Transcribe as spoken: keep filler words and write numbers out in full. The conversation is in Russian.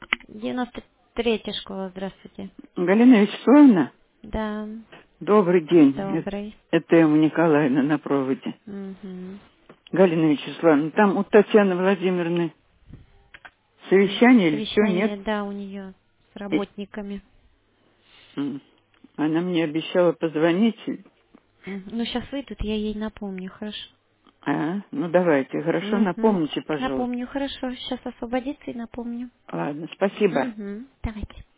девяносто третья школа, здравствуйте. Галина Вячеславовна, Да, добрый день. Это добрый. это Эмма Николаевна на проводе. Угу. Галина Вячеславовна, там у Татьяны Владимировны совещание или что, нет? Совещание, да, у нее с И- работниками. м, Она мне обещала позвонить. Мгм. Ну, сейчас выйдут, я ей напомню, хорошо? А, ну давайте, хорошо, Угу. напомните, пожалуйста. Напомню, хорошо. Сейчас освободится и напомню. Ладно, спасибо. Угу. Давайте.